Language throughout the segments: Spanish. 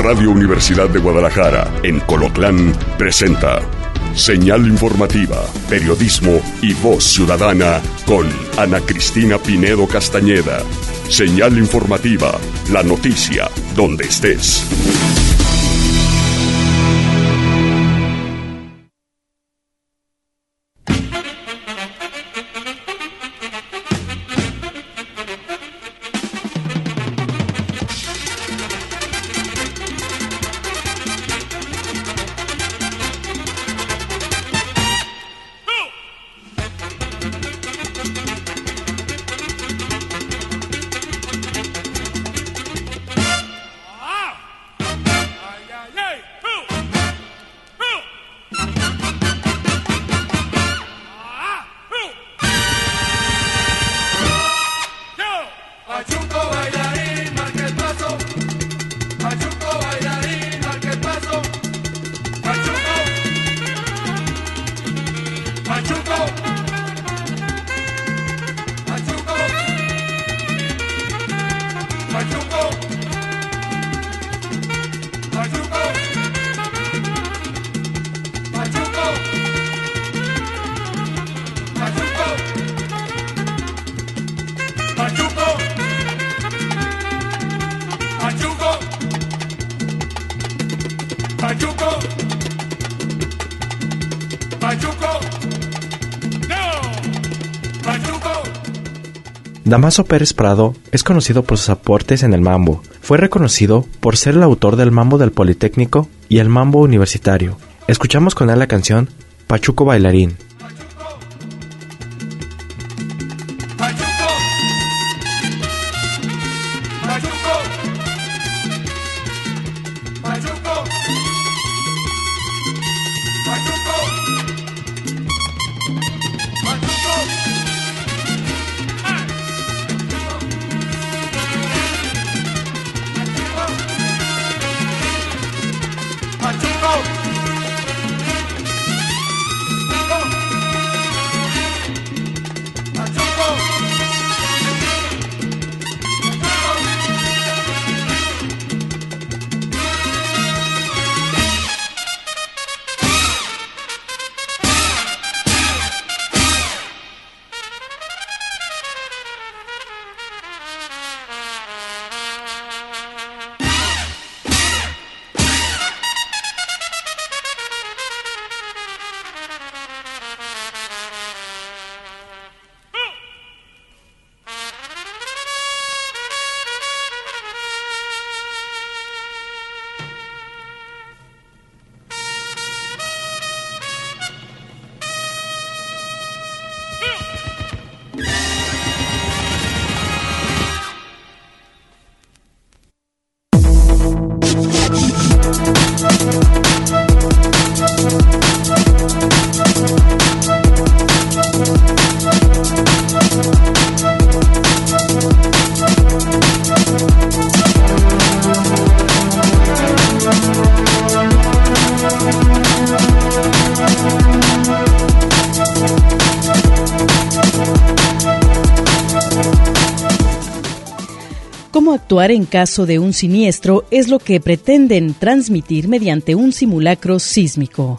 Radio Universidad de Guadalajara, en Colotlán, presenta Señal Informativa, Periodismo y Voz Ciudadana con Ana Cristina Pinedo Castañeda. Señal Informativa, la noticia donde estés. Damaso Pérez Prado es conocido por sus aportes en el mambo. Fue reconocido por ser el autor del mambo del Politécnico y el mambo universitario. Escuchamos con él la canción Pachuco Bailarín. Cómo actuar en caso de un siniestro es lo que pretenden transmitir mediante un simulacro sísmico.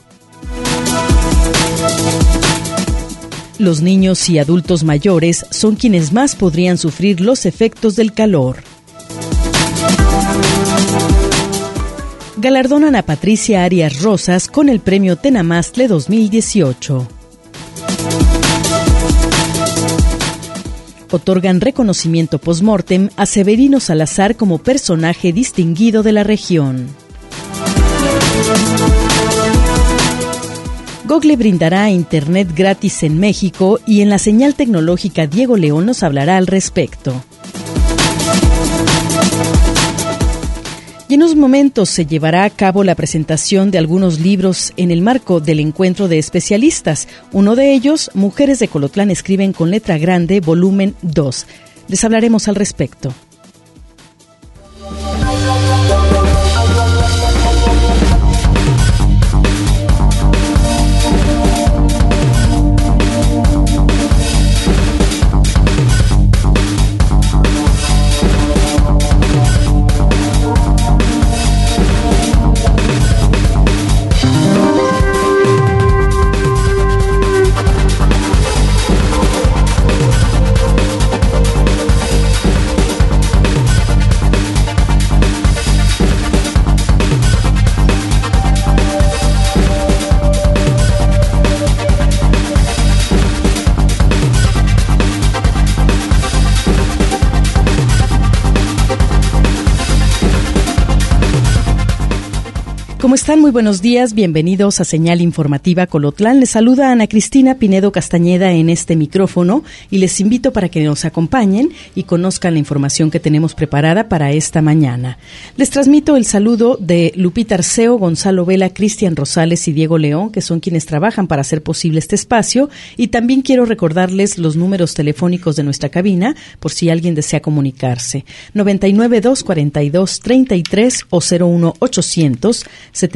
Los niños y adultos mayores son quienes más podrían sufrir los efectos del calor. Galardonan a Patricia Arias Rosas con el premio Tenamastle 2018. Otorgan reconocimiento post-mortem a Severino Salazar como personaje distinguido de la región. Google brindará internet gratis en México y en la señal tecnológica Diego León nos hablará al respecto. Y en unos momentos se llevará a cabo la presentación de algunos libros en el marco del encuentro de especialistas. Uno de ellos, Mujeres de Colotlán escriben con letra grande, volumen 2. Les hablaremos al respecto. ¿Cómo están? Muy buenos días, bienvenidos a Señal Informativa Colotlán. Les saluda Ana Cristina Pinedo Castañeda en este micrófono y les invito para que nos acompañen y conozcan la información que tenemos preparada para esta mañana. Les transmito el saludo de Lupita Arceo, Gonzalo Vela, Cristian Rosales y Diego León, que son quienes trabajan para hacer posible este espacio, y también quiero recordarles los números telefónicos de nuestra cabina por si alguien desea comunicarse. 99-242-33 o 01800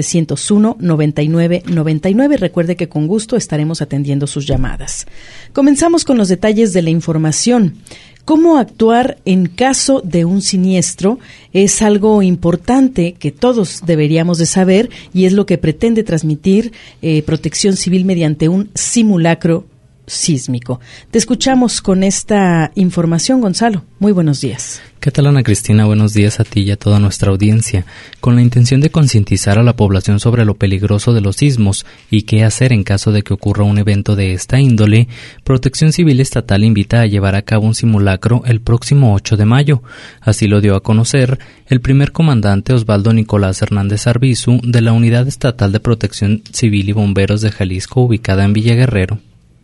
701-9999. Recuerde que con gusto estaremos atendiendo sus llamadas. Comenzamos con los detalles de la información. ¿Cómo actuar en caso de un siniestro? Es algo importante que todos deberíamos de saber y es lo que pretende transmitir Protección Civil mediante un simulacro sísmico. Te escuchamos con esta información, Gonzalo. Muy buenos días. ¿Qué tal, Ana Cristina? Buenos días a ti y a toda nuestra audiencia. Con la intención de concientizar a la población sobre lo peligroso de los sismos y qué hacer en caso de que ocurra un evento de esta índole, Protección Civil Estatal invita a llevar a cabo un simulacro el próximo 8 de mayo. Así lo dio a conocer el primer comandante Osvaldo Nicolás Hernández Arbizu de la Unidad Estatal de Protección Civil y Bomberos de Jalisco, ubicada en Villa Guerrero.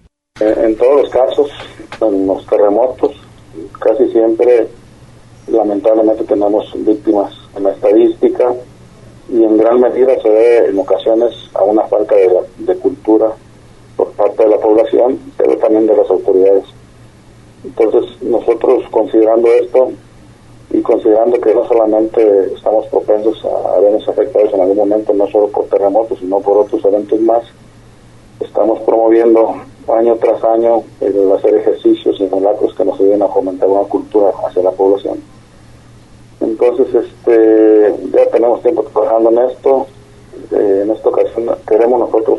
En todos los casos, en los terremotos, casi siempre, lamentablemente, tenemos víctimas en la estadística y en gran medida se debe en ocasiones a una falta de cultura por parte de la población, pero también de las autoridades. Entonces, nosotros considerando esto y considerando que no solamente estamos propensos a vernos afectados en algún momento, no solo por terremotos, sino por otros eventos más, estamos promoviendo año tras año el hacer ejercicios y simulacros que nos ayuden a fomentar una cultura hacia la población. Entonces, ya tenemos tiempo trabajando en esto. En esta ocasión queremos nosotros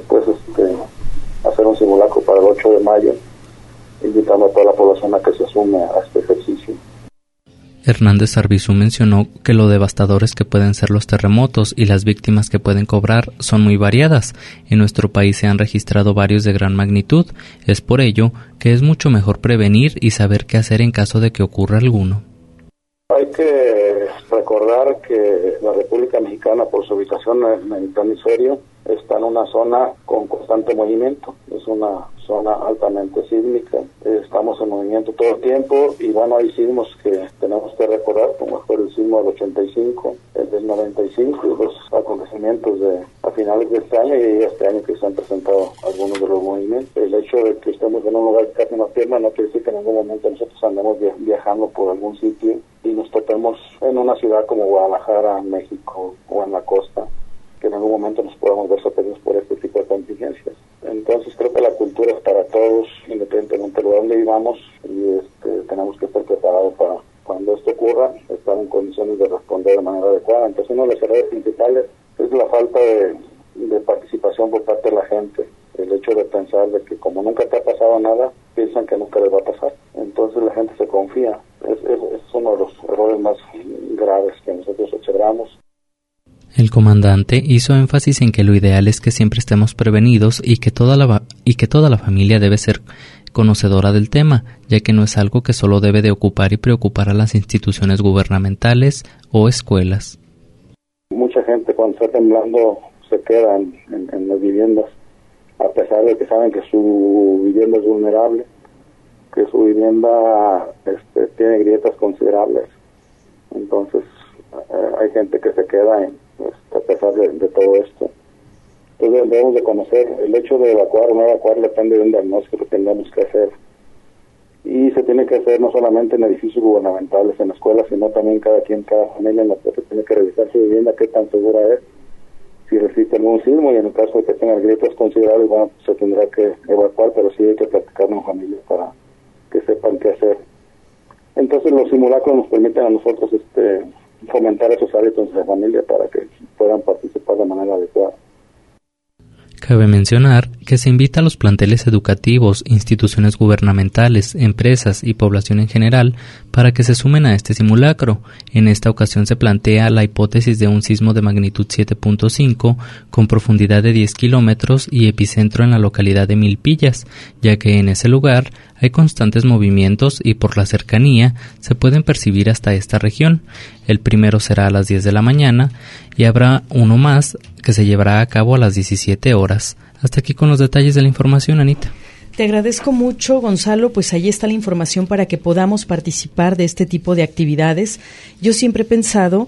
hacer un simulacro para el 8 de mayo, invitando a toda la población a que se sume a este ejercicio. Hernández Arbizu mencionó que lo devastadores que pueden ser los terremotos y las víctimas que pueden cobrar son muy variadas. En nuestro país se han registrado varios de gran magnitud. Es por ello que es mucho mejor prevenir y saber qué hacer en caso de que ocurra alguno. Hay que recordar que la República Mexicana, por su ubicación en el hemisferio, está en una zona con constante movimiento. Es una zona altamente sísmica. Estamos en movimiento todo el tiempo y bueno, hay sismos que tenemos que recordar, como fue el sismo del 85, el del 95 y los acontecimientos a finales de este año y este año que se han presentado algunos de los movimientos. El hecho de que estemos en un lugar que casi no tiembla no quiere decir que en algún momento nosotros andemos viajando por algún sitio y nos topemos en una ciudad como Guadalajara, México o en la costa, que en algún momento nos podamos ver sorprendidos por este tipo de contingencias. Entonces creo que la cultura es para todos, independientemente de donde vivamos, y tenemos que estar preparados para cuando esto ocurra, estar en condiciones de responder de manera adecuada. Entonces uno de los errores principales es la falta de participación por parte de la gente. El hecho de pensar de que como nunca te ha pasado nada, piensan que nunca les va a pasar. Entonces la gente se confía. Es uno de los errores más graves que nosotros observamos. El comandante hizo énfasis en que lo ideal es que siempre estemos prevenidos y que toda la familia debe ser conocedora del tema, ya que no es algo que solo debe de ocupar y preocupar a las instituciones gubernamentales o escuelas. Mucha gente cuando está temblando se queda en las viviendas, a pesar de que saben que su vivienda es vulnerable, que su vivienda tiene grietas considerables. Entonces hay gente que se queda a pesar de todo esto. Entonces debemos de conocer el hecho de evacuar o no evacuar, depende de un diagnóstico que tengamos que hacer. Y se tiene que hacer no solamente en edificios gubernamentales, en escuelas, sino también cada familia en la que se tiene que revisar su vivienda, qué tan segura es, si resiste algún sismo, y en el caso de que tenga grietas considerables, bueno, se tendrá que evacuar, pero sí hay que platicarlo en familia para que sepan qué hacer. Entonces los simulacros nos permiten a nosotros fomentar esos hábitos de la familia para que puedan participar de manera adecuada. Cabe mencionar que se invita a los planteles educativos, instituciones gubernamentales, empresas y población en general para que se sumen a este simulacro. En esta ocasión se plantea la hipótesis de un sismo de magnitud 7.5 con profundidad de 10 kilómetros y epicentro en la localidad de Milpillas, ya que en ese lugar hay constantes movimientos y por la cercanía se pueden percibir hasta esta región. El primero será a las 10 de la mañana y habrá uno más que se llevará a cabo a las 17 horas. Hasta aquí con los detalles de la información, Anita. Te agradezco mucho, Gonzalo. Pues ahí está la información para que podamos participar de este tipo de actividades. Yo siempre he pensado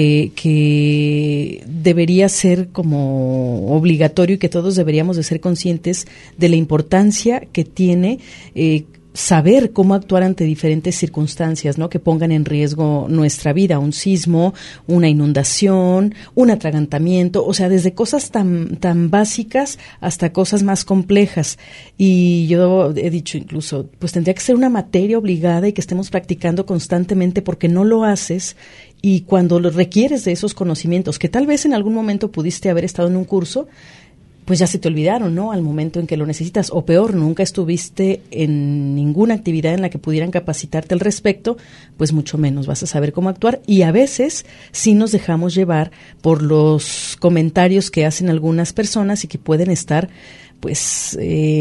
que debería ser como obligatorio y que todos deberíamos de ser conscientes de la importancia que tiene saber cómo actuar ante diferentes circunstancias, ¿no? Que pongan en riesgo nuestra vida, un sismo, una inundación, un atragantamiento, o sea, desde cosas tan básicas hasta cosas más complejas. Y yo he dicho incluso, pues tendría que ser una materia obligada y que estemos practicando constantemente, porque no lo haces. Y cuando lo requieres de esos conocimientos, que tal vez en algún momento pudiste haber estado en un curso, pues ya se te olvidaron, ¿no? Al momento en que lo necesitas. O peor, nunca estuviste en ninguna actividad en la que pudieran capacitarte al respecto, pues mucho menos vas a saber cómo actuar. Y a veces sí nos dejamos llevar por los comentarios que hacen algunas personas y que pueden estar, pues,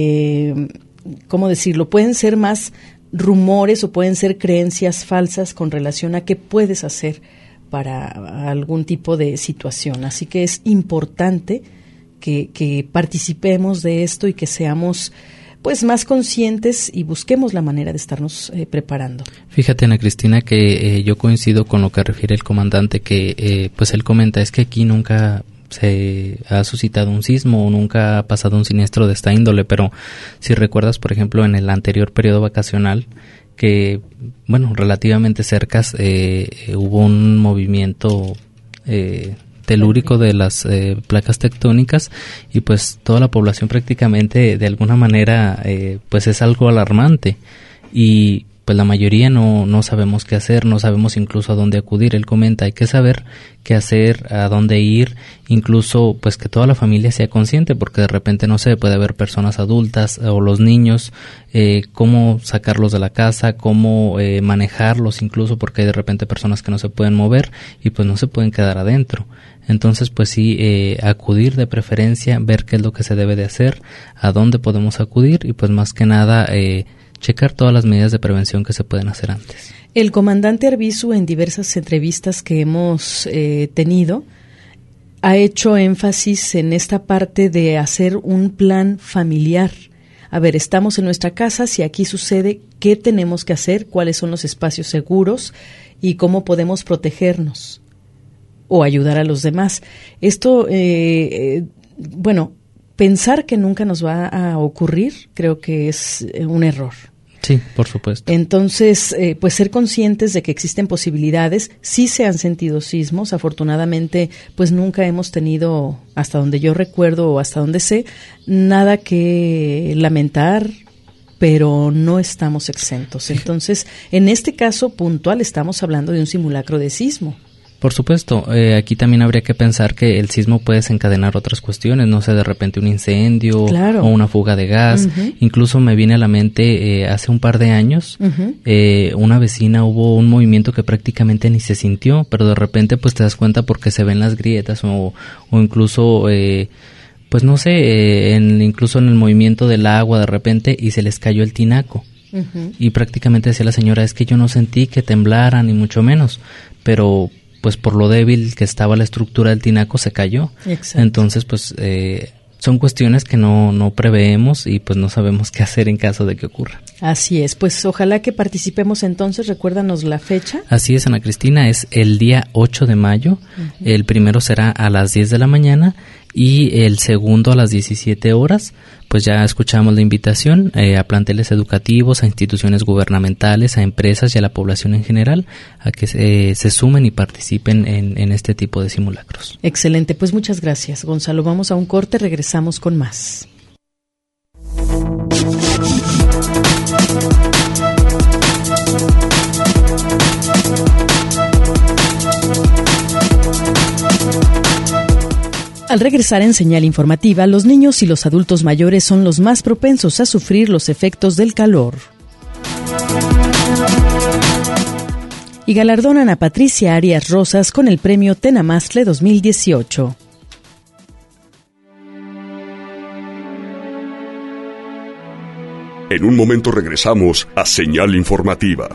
¿cómo decirlo? Pueden ser más rumores o pueden ser creencias falsas con relación a qué puedes hacer para algún tipo de situación. Así que es importante que participemos de esto y que seamos pues más conscientes y busquemos la manera de estarnos preparando. Fíjate, Ana Cristina, que yo coincido con lo que refiere el comandante, que pues él comenta, es que aquí nunca se ha suscitado un sismo o nunca ha pasado un siniestro de esta índole, pero si recuerdas, por ejemplo, en el anterior periodo vacacional, que, bueno, relativamente cercas, hubo un movimiento telúrico de las placas tectónicas y pues toda la población prácticamente de alguna manera pues es algo alarmante y pues la mayoría no sabemos qué hacer, no sabemos incluso a dónde acudir. Él comenta, hay que saber qué hacer, a dónde ir, incluso pues que toda la familia sea consciente, porque de repente, no sé, puede haber personas adultas o los niños, cómo sacarlos de la casa, cómo manejarlos incluso, porque hay de repente personas que no se pueden mover y pues no se pueden quedar adentro. Entonces, pues sí, acudir de preferencia, ver qué es lo que se debe de hacer, a dónde podemos acudir y pues más que nada checar todas las medidas de prevención que se pueden hacer antes. El comandante Arbizu, en diversas entrevistas que hemos tenido, ha hecho énfasis en esta parte de hacer un plan familiar. A ver, estamos en nuestra casa, si aquí sucede, ¿qué tenemos que hacer? ¿Cuáles son los espacios seguros? ¿Y cómo podemos protegernos o ayudar a los demás? Esto, bueno, pensar que nunca nos va a ocurrir, creo que es un error. Sí, por supuesto. Entonces, pues ser conscientes de que existen posibilidades. Sí se han sentido sismos, afortunadamente, pues nunca hemos tenido, hasta donde yo recuerdo o hasta donde sé, nada que lamentar, pero no estamos exentos. Entonces, en este caso puntual estamos hablando de un simulacro de sismo. Por supuesto, aquí también habría que pensar que el sismo puede desencadenar otras cuestiones, no sé, de repente un incendio, claro, o una fuga de gas. Uh-huh. Incluso me viene a la mente, hace un par de años, uh-huh, una vecina, hubo un movimiento que prácticamente ni se sintió, pero de repente pues te das cuenta porque se ven las grietas o incluso pues no sé, incluso en el movimiento del agua de repente y se les cayó el tinaco. Uh-huh. Y prácticamente decía la señora, es que yo no sentí que temblara ni mucho menos, pero pues por lo débil que estaba la estructura del tinaco se cayó. Exacto. Entonces pues son cuestiones que no preveemos y pues no sabemos qué hacer en caso de que ocurra. Así es, pues ojalá que participemos entonces. Recuérdanos la fecha. Así es, Ana Cristina, es el día 8 de mayo, uh-huh. El primero será a las 10 de la mañana y el segundo a las 17 horas. Pues ya escuchamos la invitación a planteles educativos, a instituciones gubernamentales, a empresas y a la población en general a que se sumen y participen en este tipo de simulacros. Excelente, pues muchas gracias, Gonzalo. Vamos a un corte, regresamos con más. Al regresar en Señal Informativa, los niños y los adultos mayores son los más propensos a sufrir los efectos del calor. Y galardonan a Patricia Arias Rosas con el premio Tenamaztle 2018. En un momento regresamos a Señal Informativa.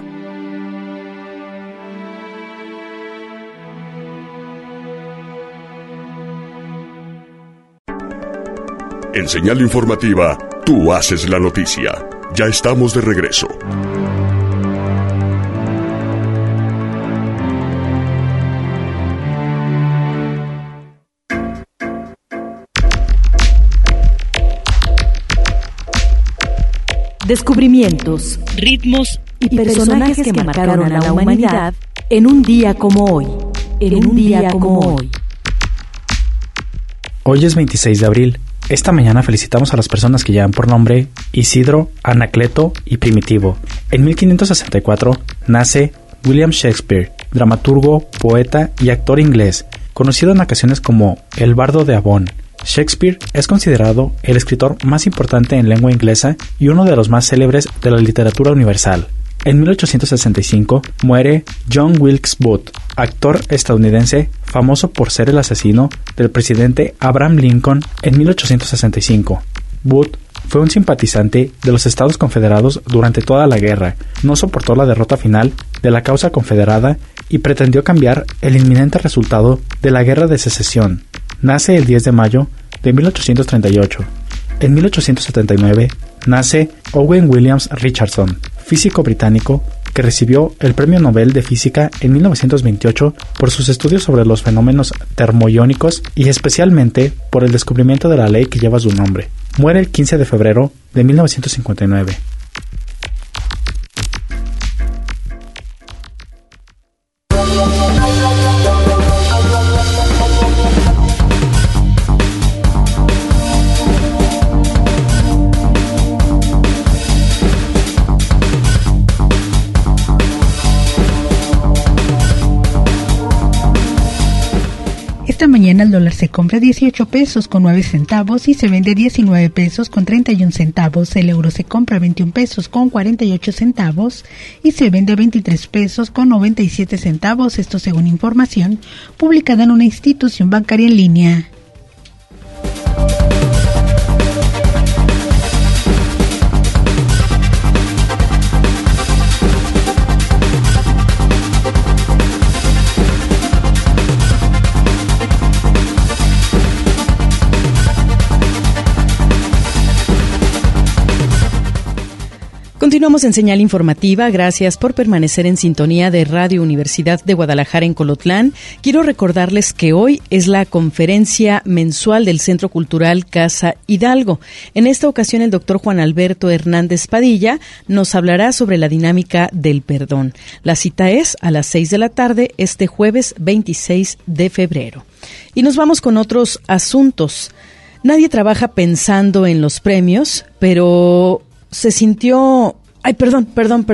En Señal Informativa, tú haces la noticia. Ya estamos de regreso. Descubrimientos, ritmos y personajes que marcaron a la humanidad en un día como hoy. Hoy es 26 de abril. Esta mañana felicitamos a las personas que llevan por nombre Isidro, Anacleto y Primitivo. En 1564 nace William Shakespeare, dramaturgo, poeta y actor inglés, conocido en ocasiones como el Bardo de Avon. Shakespeare es considerado el escritor más importante en lengua inglesa y uno de los más célebres de la literatura universal. En 1865 muere John Wilkes Booth, actor estadounidense famoso por ser el asesino del presidente Abraham Lincoln en 1865. Booth fue un simpatizante de los Estados Confederados durante toda la guerra, no soportó la derrota final de la causa confederada y pretendió cambiar el inminente resultado de la Guerra de Secesión. Nace el 10 de mayo de 1838. En 1879 nace Owen Williams Richardson, físico británico que recibió el Premio Nobel de Física en 1928 por sus estudios sobre los fenómenos termoiónicos y especialmente por el descubrimiento de la ley que lleva su nombre. Muere el 15 de febrero de 1959. Esta mañana el dólar se compra 18 pesos con 9 centavos y se vende 19 pesos con 31 centavos. El euro se compra 21 pesos con 48 centavos y se vende 23 pesos con 97 centavos. Esto según información publicada en una institución bancaria en línea. Continuamos en Señal Informativa. Gracias por permanecer en sintonía de Radio Universidad de Guadalajara en Colotlán. Quiero recordarles que hoy es la conferencia mensual del Centro Cultural Casa Hidalgo. En esta ocasión el doctor Juan Alberto Hernández Padilla nos hablará sobre la dinámica del perdón. La cita es a las 6 de la tarde este jueves 26 de febrero. Y nos vamos con otros asuntos. Nadie trabaja pensando en los premios, pero se sintió... Ay, perdón.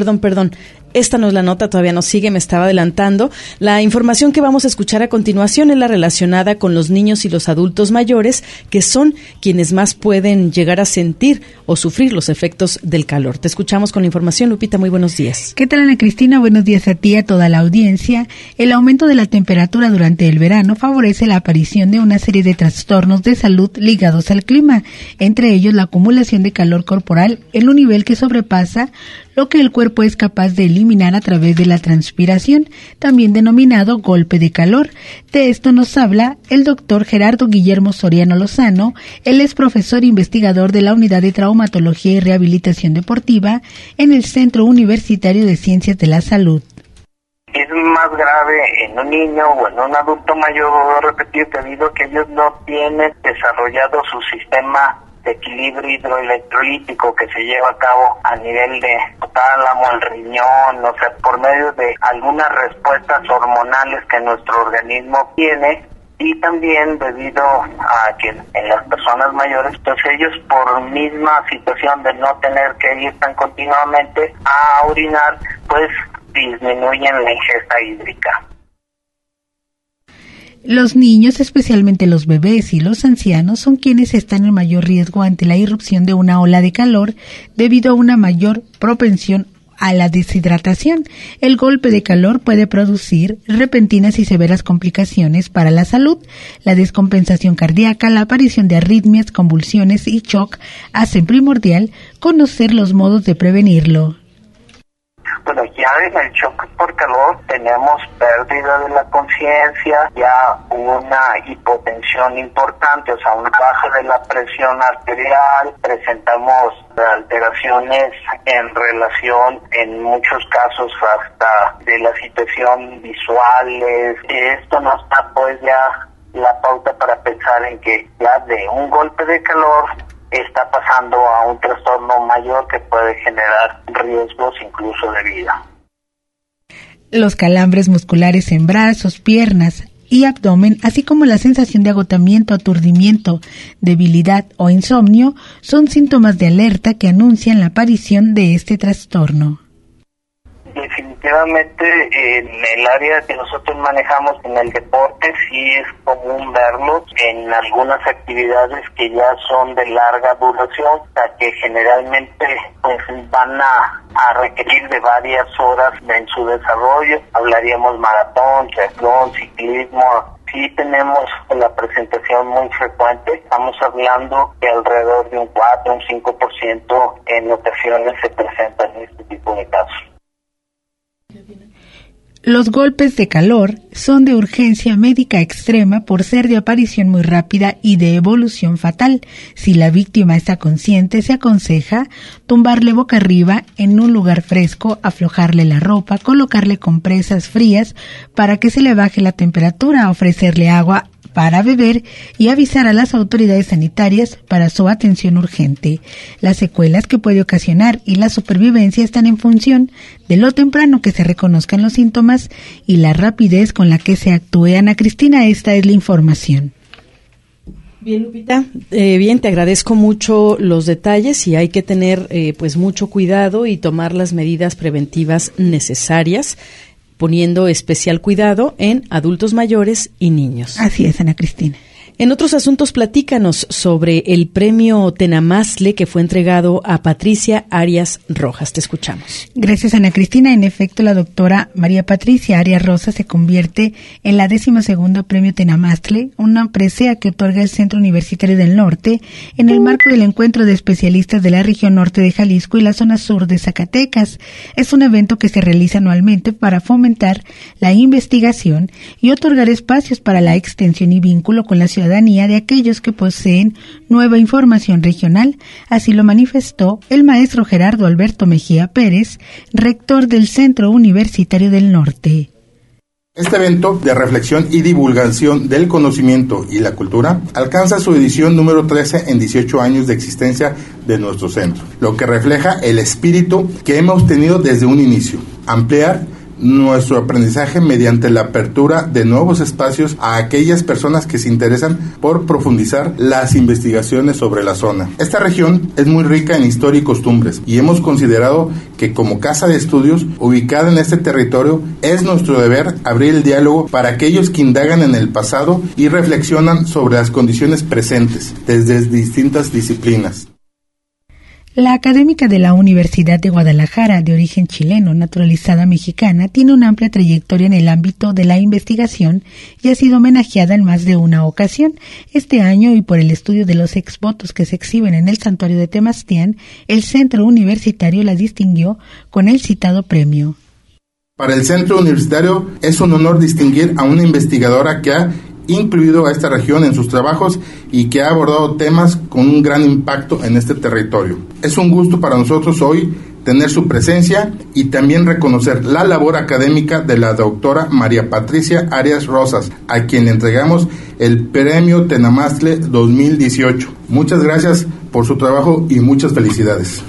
Esta no es la nota, todavía no sigue, me estaba adelantando. La información que vamos a escuchar a continuación es la relacionada con los niños y los adultos mayores, que son quienes más pueden llegar a sentir o sufrir los efectos del calor. Te escuchamos con la información, Lupita, muy buenos días. ¿Qué tal, Ana Cristina? Buenos días a ti y a toda la audiencia. El aumento de la temperatura durante el verano favorece la aparición de una serie de trastornos de salud ligados al clima, entre ellos la acumulación de calor corporal en un nivel que sobrepasa lo que el cuerpo es capaz de eliminar a través de la transpiración, también denominado golpe de calor. De esto nos habla el doctor Gerardo Guillermo Soriano Lozano. Él es profesor investigador de la Unidad de Traumatología y Rehabilitación Deportiva en el Centro Universitario de Ciencias de la Salud. Es más grave en un niño o en un adulto mayor, voy a repetir, debido a que ellos no tienen desarrollado su sistema de equilibrio hidroelectrolítico que se lleva a cabo a nivel de tálamo, el riñón, o sea, por medio de algunas respuestas hormonales que nuestro organismo tiene, y también debido a que en las personas mayores, pues ellos por misma situación de no tener que ir tan continuamente a orinar, pues disminuyen la ingesta hídrica. Los niños, especialmente los bebés y los ancianos, son quienes están en mayor riesgo ante la irrupción de una ola de calor debido a una mayor propensión a la deshidratación. El golpe de calor puede producir repentinas y severas complicaciones para la salud. La descompensación cardíaca, la aparición de arritmias, convulsiones y shock hacen primordial conocer los modos de prevenirlo. Bueno, ya en el choque por calor tenemos pérdida de la conciencia, ya una hipotensión importante, o sea, una baja de la presión arterial, presentamos alteraciones en relación, en muchos casos, hasta de la situación visuales. Esto nos da pues ya la pauta para pensar en que ya de un golpe de calor está pasando a un trastorno mayor que puede generar riesgos incluso de vida. Los calambres musculares en brazos, piernas y abdomen, así como la sensación de agotamiento, aturdimiento, debilidad o insomnio, son síntomas de alerta que anuncian la aparición de este trastorno. Definitivamente en el área que nosotros manejamos en el deporte sí es común verlos en algunas actividades que ya son de larga duración, o sea que generalmente pues van a requerir de varias horas en su desarrollo. Hablaríamos maratón, triatlón, ciclismo. Sí tenemos la presentación muy frecuente, estamos hablando de alrededor de un 4, un 5% en ocasiones se presentan este tipo de casos. Los golpes de calor son de urgencia médica extrema por ser de aparición muy rápida y de evolución fatal. Si la víctima está consciente, se aconseja tumbarle boca arriba en un lugar fresco, aflojarle la ropa, colocarle compresas frías para que se le baje la temperatura, ofrecerle agua para beber y avisar a las autoridades sanitarias para su atención urgente. Las secuelas que puede ocasionar y la supervivencia están en función de lo temprano que se reconozcan los síntomas y la rapidez con la que se actúe. Ana Cristina, esta es la información. Bien, Lupita, bien, te agradezco mucho los detalles y hay que tener pues mucho cuidado y tomar las medidas preventivas necesarias, poniendo especial cuidado en adultos mayores y niños. Así es, Ana Cristina. En otros asuntos, platícanos sobre el premio Tenamastle que fue entregado a Patricia Arias Rojas. Te escuchamos. Gracias, Ana Cristina. En efecto, la doctora María Patricia Arias Rojas se convierte en la 12ª Premio Tenamastle, una presea que otorga el Centro Universitario del Norte en el marco del encuentro de especialistas de la región norte de Jalisco y la zona sur de Zacatecas. Es un evento que se realiza anualmente para fomentar la investigación y otorgar espacios para la extensión y vínculo con la ciudadanía de aquellos que poseen nueva información regional. Así lo manifestó el maestro Gerardo Alberto Mejía Pérez, rector del Centro Universitario del Norte. Este evento de reflexión y divulgación del conocimiento y la cultura alcanza su edición número 13 en 18 años de existencia de nuestro centro, lo que refleja el espíritu que hemos tenido desde un inicio: ampliar nuestro aprendizaje mediante la apertura de nuevos espacios a aquellas personas que se interesan por profundizar las investigaciones sobre la zona. Esta región es muy rica en historia y costumbres y hemos considerado que como casa de estudios ubicada en este territorio es nuestro deber abrir el diálogo para aquellos que indagan en el pasado y reflexionan sobre las condiciones presentes desde distintas disciplinas. La académica de la Universidad de Guadalajara, de origen chileno, naturalizada mexicana, tiene una amplia trayectoria en el ámbito de la investigación y ha sido homenajeada en más de una ocasión. Este año, y por el estudio de los exvotos que se exhiben en el santuario de Temastián, el Centro Universitario la distinguió con el citado premio. Para el Centro Universitario es un honor distinguir a una investigadora que ha incluido a esta región en sus trabajos y que ha abordado temas con un gran impacto en este territorio. Es un gusto para nosotros hoy tener su presencia y también reconocer la labor académica de la doctora María Patricia Arias Rojas, a quien le entregamos el Premio Tenamastle 2018. Muchas gracias por su trabajo y muchas felicidades.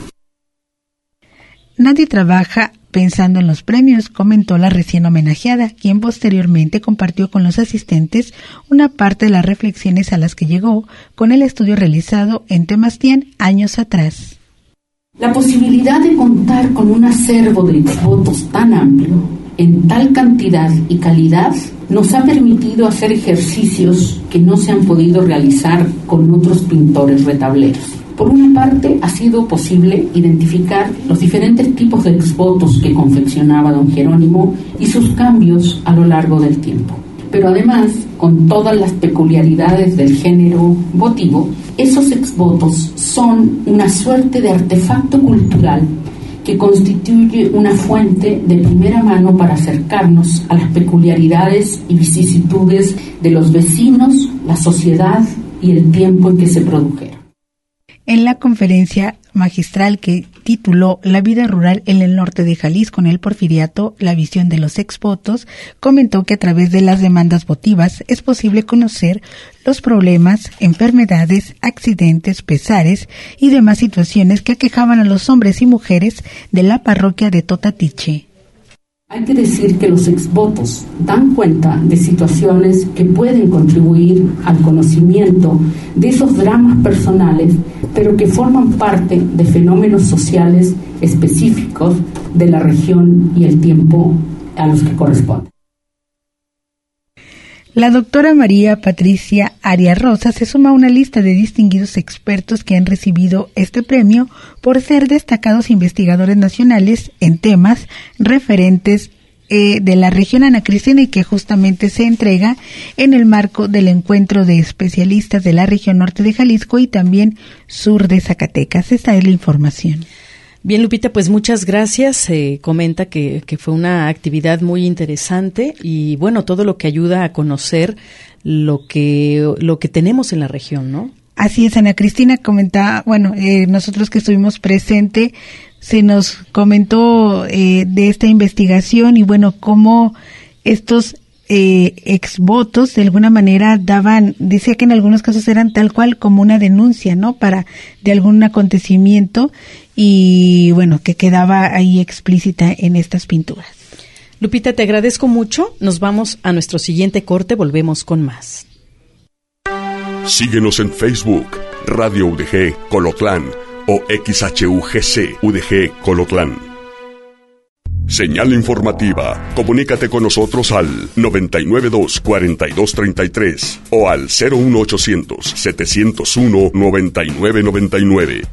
Nadie trabaja pensando en los premios, comentó la recién homenajeada, quien posteriormente compartió con los asistentes una parte de las reflexiones a las que llegó con el estudio realizado en Temastián años atrás. La posibilidad de contar con un acervo de exvotos tan amplio, en tal cantidad y calidad, nos ha permitido hacer ejercicios que no se han podido realizar con otros pintores retableros. Por una parte, ha sido posible identificar los diferentes tipos de exvotos que confeccionaba don Jerónimo y sus cambios a lo largo del tiempo. Pero además, con todas las peculiaridades del género votivo, esos exvotos son una suerte de artefacto cultural que constituye una fuente de primera mano para acercarnos a las peculiaridades y vicisitudes de los vecinos, la sociedad y el tiempo en que se produjeron. En la conferencia magistral que tituló La vida rural en el norte de Jalisco en el Porfiriato, la visión de los exvotos, comentó que a través de las demandas votivas es posible conocer los problemas, enfermedades, accidentes, pesares y demás situaciones que aquejaban a los hombres y mujeres de la parroquia de Totatiche. Hay que decir que los exvotos dan cuenta de situaciones que pueden contribuir al conocimiento de esos dramas personales, pero que forman parte de fenómenos sociales específicos de la región y el tiempo a los que corresponden. La doctora María Patricia Arias Rosa se suma a una lista de distinguidos expertos que han recibido este premio por ser destacados investigadores nacionales en temas referentes de la región Ana Cristina y que justamente se entrega en el marco del encuentro de especialistas de la región norte de Jalisco y también sur de Zacatecas. Esta es la información. Bien, Lupita, pues muchas gracias. Comenta que fue una actividad muy interesante y bueno, todo lo que ayuda a conocer lo que tenemos en la región, ¿no? Así es, Ana Cristina comentaba, nosotros que estuvimos presentes, se nos comentó de esta investigación y bueno, cómo estos exvotos de alguna manera decía que en algunos casos eran tal cual como una denuncia, ¿no? De algún acontecimiento y bueno, que quedaba ahí explícita en estas pinturas. Lupita, te agradezco mucho. Nos vamos a nuestro siguiente corte, volvemos con más. Síguenos en Facebook, Radio UDG Colotlán o XHUGC UDG Colotlán. Señal informativa. Comunícate con nosotros al 992-4233 o al 01800-701-9999.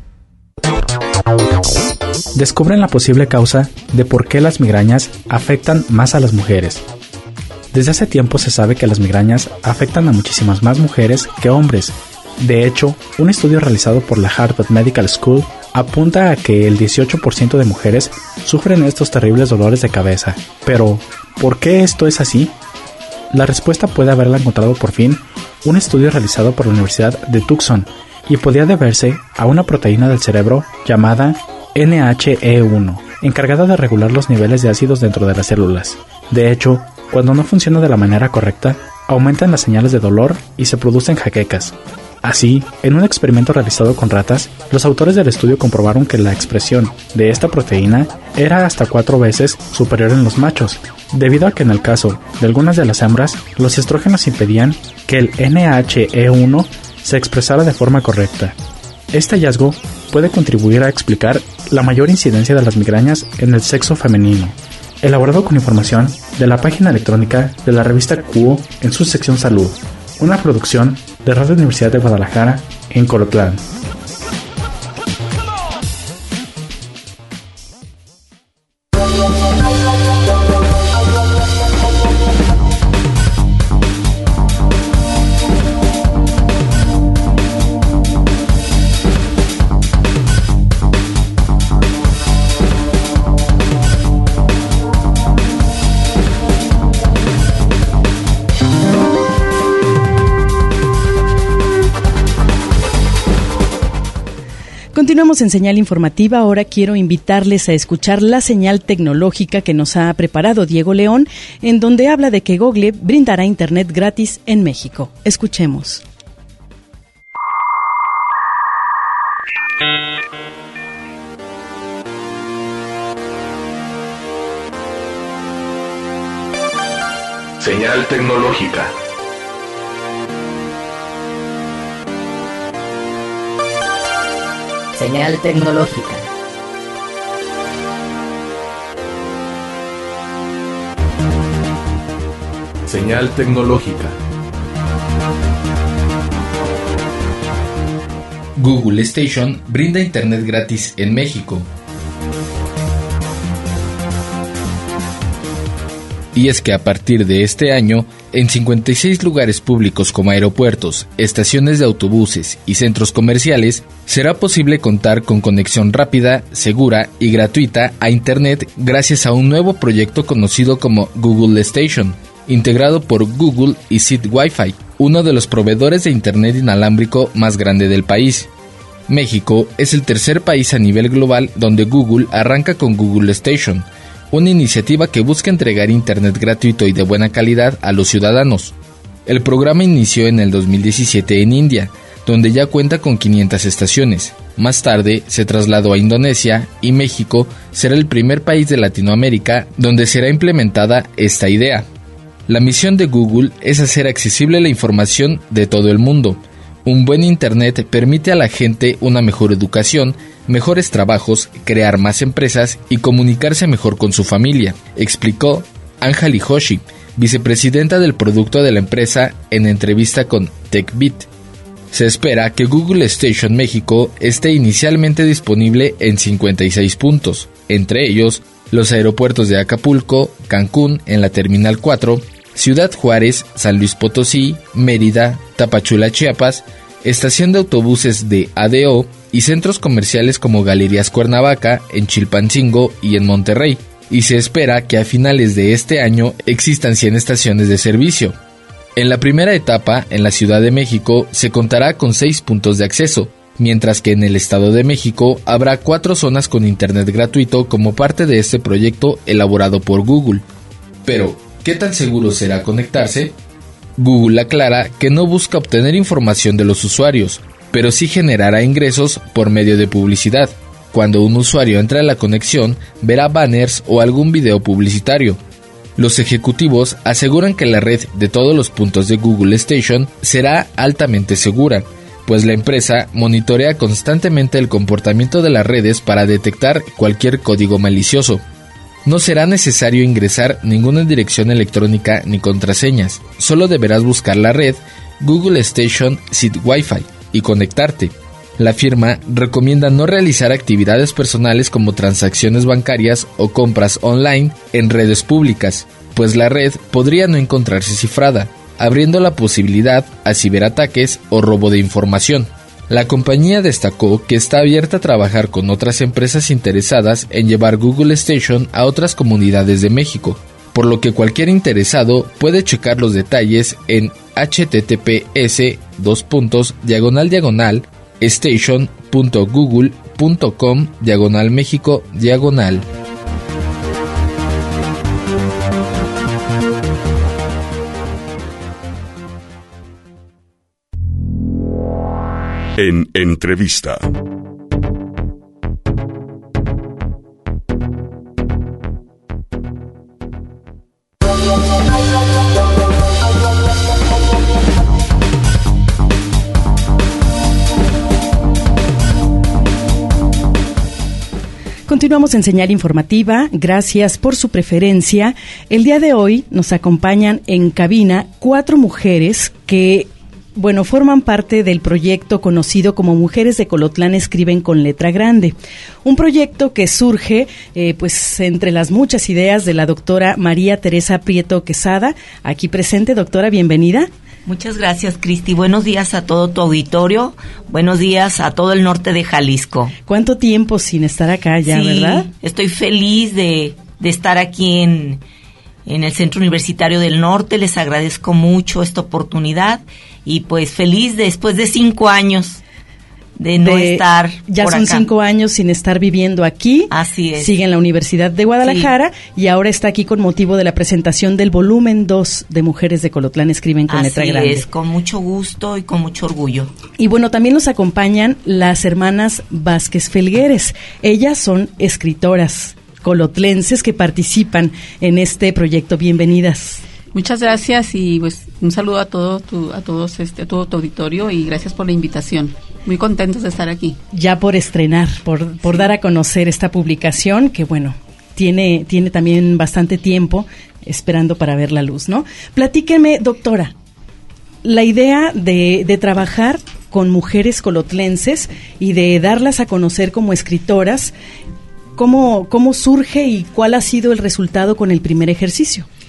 Descubren la posible causa de por qué las migrañas afectan más a las mujeres. Desde hace tiempo se sabe que las migrañas afectan a muchísimas más mujeres que hombres. De hecho, un estudio realizado por la Harvard Medical School apunta a que el 18% de mujeres sufren estos terribles dolores de cabeza. Pero, ¿por qué esto es así? La respuesta puede haberla encontrado por fin un estudio realizado por la Universidad de Tucson y podía deberse a una proteína del cerebro llamada NHE1, encargada de regular los niveles de ácidos dentro de las células. De hecho, cuando no funciona de la manera correcta, aumentan las señales de dolor y se producen jaquecas. Así, en un experimento realizado con ratas, los autores del estudio comprobaron que la expresión de esta proteína era hasta 4 veces superior en los machos, debido a que en el caso de algunas de las hembras, los estrógenos impedían que el NHE1 se expresara de forma correcta. Este hallazgo puede contribuir a explicar la mayor incidencia de las migrañas en el sexo femenino. Elaborado con información de la página electrónica de la revista Cuo en su sección Salud, una producción de Radio Universidad de Guadalajara en Colotlán. Continuamos en Señal Informativa. Ahora quiero invitarles a escuchar la señal tecnológica que nos ha preparado Diego León, en donde habla de que Google brindará internet gratis en México. Escuchemos. Señal tecnológica. Señal tecnológica. Señal tecnológica. Google Station brinda internet gratis en México. Y es que a partir de este año, en 56 lugares públicos como aeropuertos, estaciones de autobuses y centros comerciales, será posible contar con conexión rápida, segura y gratuita a Internet gracias a un nuevo proyecto conocido como Google Station, integrado por Google y Seed Wi-Fi, uno de los proveedores de Internet inalámbrico más grande del país. México es el tercer país a nivel global donde Google arranca con Google Station, una iniciativa que busca entregar Internet gratuito y de buena calidad a los ciudadanos. El programa inició en el 2017 en India, donde ya cuenta con 500 estaciones. Más tarde se trasladó a Indonesia y México será el primer país de Latinoamérica donde será implementada esta idea. La misión de Google es hacer accesible la información de todo el mundo. Un buen Internet permite a la gente una mejor educación, mejores trabajos, crear más empresas y comunicarse mejor con su familia, explicó Anjali Joshi, vicepresidenta del producto de la empresa, en entrevista con TechBeat. Se espera que Google Station México esté inicialmente disponible en 56 puntos, entre ellos los aeropuertos de Acapulco, Cancún en la Terminal 4, Ciudad Juárez, San Luis Potosí, Mérida, Tapachula, Chiapas, estación de autobuses de ADO y centros comerciales como Galerías Cuernavaca, en Chilpancingo y en Monterrey, y se espera que a finales de este año existan 100 estaciones de servicio. En la primera etapa, en la Ciudad de México, se contará con 6 puntos de acceso, mientras que en el Estado de México habrá 4 zonas con Internet gratuito como parte de este proyecto elaborado por Google. Pero, ¿qué tan seguro será conectarse? Google aclara que no busca obtener información de los usuarios, pero sí generará ingresos por medio de publicidad. Cuando un usuario entra a la conexión, verá banners o algún video publicitario. Los ejecutivos aseguran que la red de todos los puntos de Google Station será altamente segura, pues la empresa monitorea constantemente el comportamiento de las redes para detectar cualquier código malicioso. No será necesario ingresar ninguna dirección electrónica ni contraseñas, solo deberás buscar la red Google Station Seed Wi-Fi y conectarte. La firma recomienda no realizar actividades personales como transacciones bancarias o compras online en redes públicas, pues la red podría no encontrarse cifrada, abriendo la posibilidad a ciberataques o robo de información. La compañía destacó que está abierta a trabajar con otras empresas interesadas en llevar Google Station a otras comunidades de México, por lo que cualquier interesado puede checar los detalles en https://station.google.com/México/. En entrevista. Continuamos en Señal Informativa. Gracias por su preferencia. El día de hoy nos acompañan en cabina 4 mujeres que forman parte del proyecto conocido como Mujeres de Colotlán Escriben con Letra Grande. Un proyecto que surge, entre las muchas ideas de la doctora María Teresa Prieto Quesada, aquí presente. Doctora, bienvenida. Muchas gracias, Cristi. Buenos días a todo tu auditorio. Buenos días a todo el norte de Jalisco. ¿Cuánto tiempo sin estar acá ya, verdad? Estoy feliz de estar aquí en el Centro Universitario del Norte. Les agradezco mucho esta oportunidad y pues feliz después de 5 años de no estar ya por son acá. 5 años sin estar viviendo aquí. Así es. Sigue en la Universidad de Guadalajara y ahora está aquí con motivo de la presentación del volumen 2 de Mujeres de Colotlán Escriben con Letra Grande. Así es, con mucho gusto y con mucho orgullo. Y también nos acompañan las hermanas Vázquez Felgueres. Ellas son escritoras colotlenses que participan en este proyecto. Bienvenidas. Muchas gracias y un saludo a todo tu auditorio y gracias por la invitación. Muy contentos de estar aquí. Ya por estrenar, por dar a conocer esta publicación que tiene también bastante tiempo esperando para ver la luz, ¿no? Platíqueme, doctora, la idea de trabajar con mujeres colotlenses y de darlas a conocer como escritoras, ¿cómo surge y cuál ha sido el resultado con el primer ejercicio?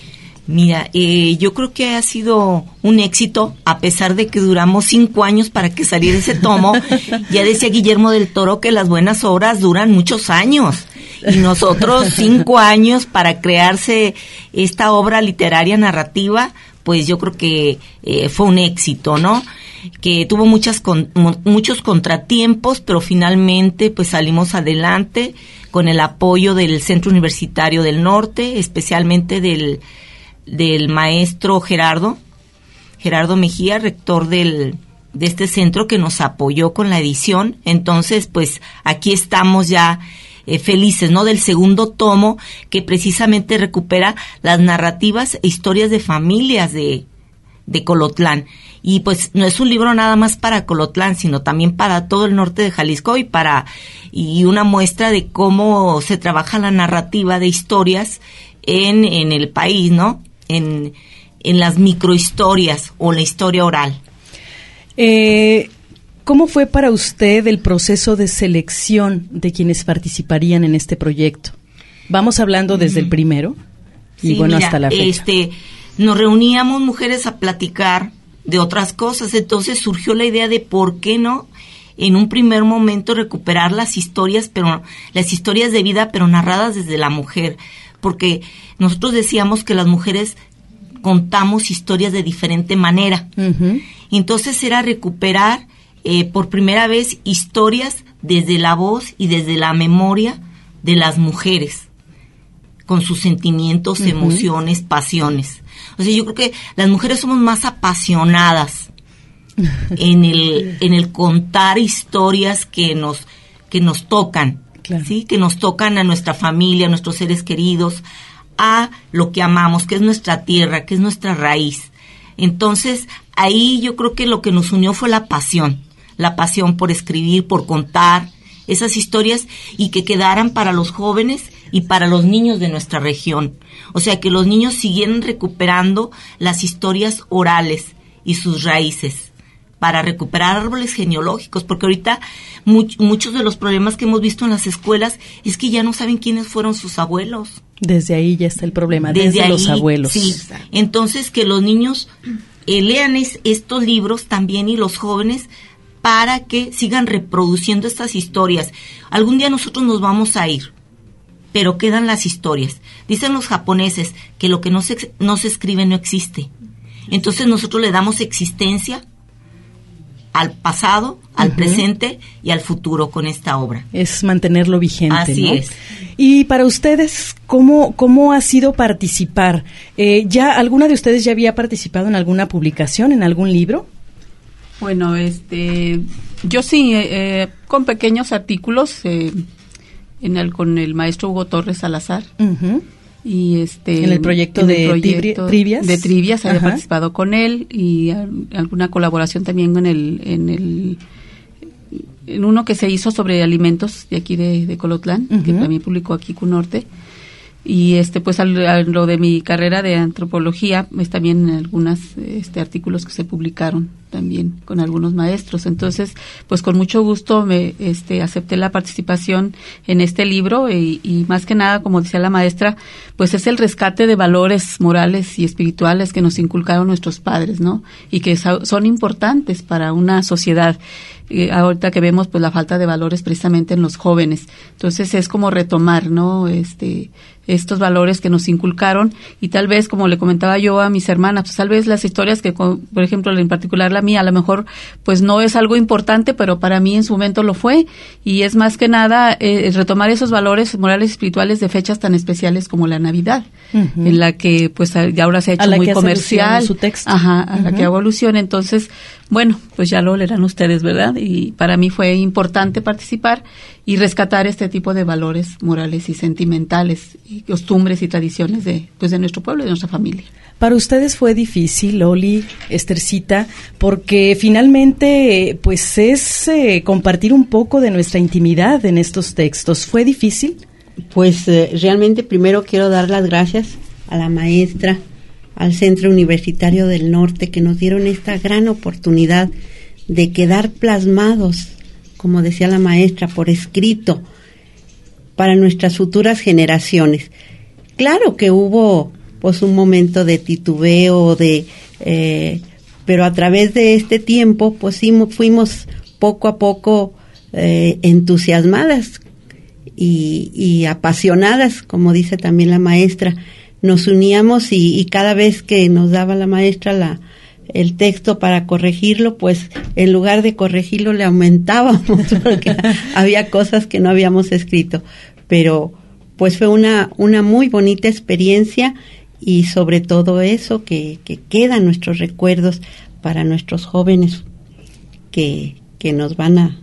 Mira, yo creo que ha sido un éxito, a pesar de que duramos 5 años para que saliera ese tomo. Ya decía Guillermo del Toro que las buenas obras duran muchos años. Y nosotros 5 años para crearse esta obra literaria narrativa, pues yo creo que fue un éxito, ¿no? Que tuvo muchos contratiempos, pero finalmente pues salimos adelante con el apoyo del Centro Universitario del Norte, especialmente del maestro Gerardo Mejía, rector de este centro, que nos apoyó con la edición. Entonces, pues aquí estamos ya felices, ¿no? Del segundo tomo, que precisamente recupera las narrativas e historias de familias de Colotlán. Y pues no es un libro nada más para Colotlán, sino también para todo el norte de Jalisco y una muestra de cómo se trabaja la narrativa de historias en el país, ¿no? En las microhistorias o la historia oral. ¿Cómo fue para usted el proceso de selección de quienes participarían en este proyecto? Vamos hablando desde el primero y mira, hasta la fecha. Nos reuníamos mujeres a platicar de otras cosas, entonces surgió la idea de por qué no en un primer momento recuperar las historias de vida, pero narradas desde la mujer, porque nosotros decíamos que las mujeres contamos historias de diferente manera. Uh-huh. Entonces era recuperar por primera vez historias desde la voz y desde la memoria de las mujeres, con sus sentimientos, uh-huh, emociones, pasiones. O sea, yo creo que las mujeres somos más apasionadas en el contar historias que nos tocan, claro, ¿sí? Que nos tocan a nuestra familia, a nuestros seres queridos, a lo que amamos, que es nuestra tierra, que es nuestra raíz. Entonces, ahí yo creo que lo que nos unió fue la pasión por escribir, por contar esas historias y que quedaran para los jóvenes y para los niños de nuestra región. O sea, que los niños siguieran recuperando las historias orales y sus raíces para recuperar árboles genealógicos, porque ahorita muchos de los problemas que hemos visto en las escuelas es que ya no saben quiénes fueron sus abuelos. Desde ahí ya está el problema, desde ahí, los abuelos. Sí. Entonces, que los niños lean estos libros también y los jóvenes para que sigan reproduciendo estas historias. Algún día nosotros nos vamos a ir, pero quedan las historias. Dicen los japoneses que lo que no se escribe no existe. Entonces nosotros le damos existencia al pasado, al uh-huh, presente y al futuro con esta obra. Es mantenerlo vigente, así, ¿no? Es. Y para ustedes, ¿cómo ha sido participar? ¿Ya alguna de ustedes ya había participado en alguna publicación, en algún libro? Bueno, yo sí, con pequeños artículos, con el maestro Hugo Torres Salazar. Uh-huh. Y en el proyecto de trivias. De trivias, había participado con él y alguna colaboración también en uno que se hizo sobre alimentos de aquí de Colotlán, uh-huh, que también publicó aquí CUNORTE. Y pues lo de mi carrera de antropología, también algunos artículos que se publicaron también con algunos maestros. Entonces, pues con mucho gusto me acepté la participación en este libro y más que nada, como decía la maestra, pues es el rescate de valores morales y espirituales que nos inculcaron nuestros padres, ¿no? Y que son importantes para una sociedad. Ahorita que vemos pues la falta de valores precisamente en los jóvenes. Entonces es como retomar, ¿no? Estos valores que nos inculcaron y tal vez, como le comentaba yo a mis hermanas, pues tal vez las historias que, por ejemplo, en particular la mía, a lo mejor pues no es algo importante, pero para mí en su momento lo fue y es más que nada retomar esos valores morales y espirituales de fechas tan especiales como la Navidad, uh-huh, en la que pues ya ahora se ha hecho muy comercial, su texto. Ajá, a la que evoluciona. Entonces, bueno, pues ya lo leerán ustedes, ¿verdad? Y para mí fue importante participar y rescatar este tipo de valores morales y sentimentales y costumbres y tradiciones de nuestro pueblo y de nuestra familia. Para ustedes fue difícil, Loli, Esthercita, porque finalmente pues es compartir un poco de nuestra intimidad en estos textos. ¿Fue difícil? Pues realmente primero quiero dar las gracias a la maestra, al Centro Universitario del Norte, que nos dieron esta gran oportunidad de quedar plasmados, como decía la maestra, por escrito, para nuestras futuras generaciones. Claro que hubo pues un momento de titubeo, pero a través de este tiempo pues sí fuimos poco a poco entusiasmadas y apasionadas, como dice también la maestra. Nos uníamos y cada vez que nos daba la maestra el texto para corregirlo, pues en lugar de corregirlo le aumentábamos porque había cosas que no habíamos escrito, pero pues fue una muy bonita experiencia y sobre todo eso que quedan nuestros recuerdos para nuestros jóvenes que nos van a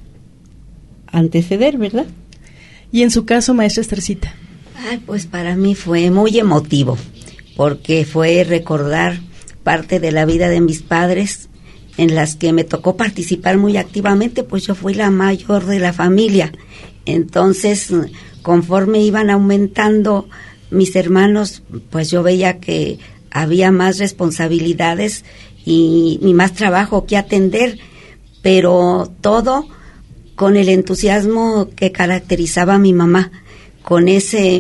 anteceder, ¿verdad? Y en su caso, maestra Esthercita. Ay, pues para mí fue muy emotivo, porque fue recordar parte de la vida de mis padres en las que me tocó participar muy activamente, pues yo fui la mayor de la familia. Entonces, conforme iban aumentando mis hermanos, pues yo veía que había más responsabilidades y más trabajo que atender, pero todo con el entusiasmo que caracterizaba a mi mamá, con ese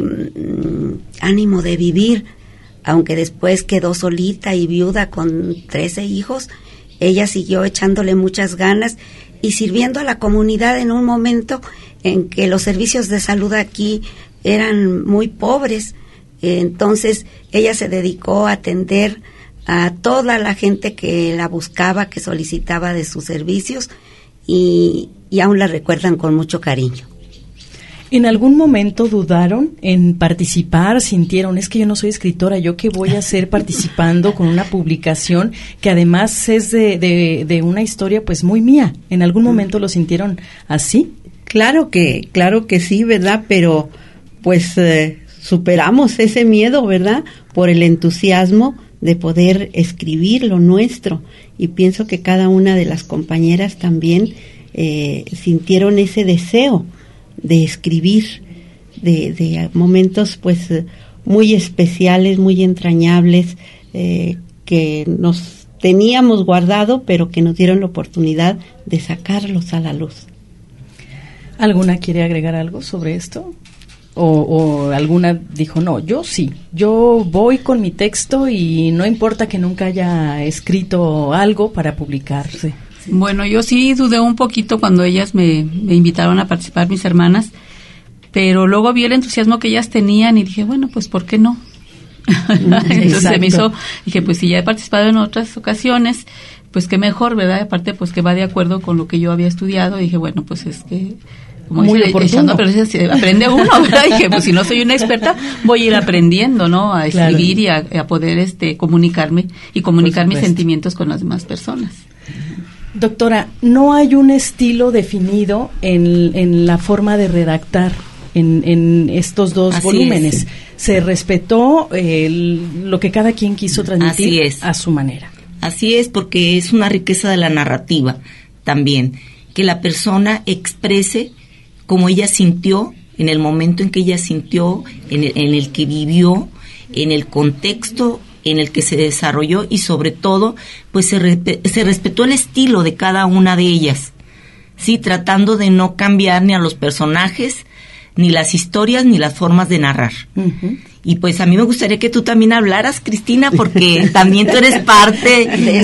ánimo de vivir, aunque después quedó solita y viuda con 13 hijos, ella siguió echándole muchas ganas y sirviendo a la comunidad en un momento en que los servicios de salud aquí eran muy pobres. Entonces ella se dedicó a atender a toda la gente que la buscaba, que solicitaba de sus servicios y aún la recuerdan con mucho cariño. ¿En algún momento dudaron en participar? ¿Sintieron, es que yo no soy escritora, yo qué voy a hacer participando con una publicación que además es de una historia pues muy mía? ¿En algún momento lo sintieron así? Claro que sí, ¿verdad? Pero pues superamos ese miedo, ¿verdad? Por el entusiasmo de poder escribir lo nuestro. Y pienso que cada una de las compañeras también sintieron ese deseo de escribir, de momentos pues muy especiales, muy entrañables, que nos teníamos guardado, pero que nos dieron la oportunidad de sacarlos a la luz. ¿Alguna quiere agregar algo sobre esto? ¿O alguna dijo, no, yo voy con mi texto y no importa que nunca haya escrito algo para publicarse? Bueno, yo sí dudé un poquito cuando ellas me invitaron a participar, mis hermanas, pero luego vi el entusiasmo que ellas tenían y dije, bueno, pues ¿por qué no? Entonces se me hizo, dije, pues si ya he participado en otras ocasiones, pues qué mejor, ¿verdad? Aparte, pues que va de acuerdo con lo que yo había estudiado, y dije, bueno, pues es que como muy dice, oportuno. Pero aprende uno, ¿verdad? Y dije, pues si no soy una experta, voy a ir aprendiendo, ¿no? A escribir y a poder comunicarme y comunicar mis sentimientos con las demás personas. Doctora, no hay un estilo definido en la forma de redactar en estos dos volúmenes. Se respetó lo que cada quien quiso transmitir a su manera. Así es, porque es una riqueza de la narrativa también, que la persona exprese como ella sintió, en el momento en que ella sintió, en el que vivió, en el contexto en el que se desarrolló, y sobre todo pues se respetó el estilo de cada una de ellas, sí, tratando de no cambiar ni a los personajes, ni las historias, ni las formas de narrar. Uh-huh. Y pues a mí me gustaría que tú también hablaras, Cristina, porque también tú eres parte de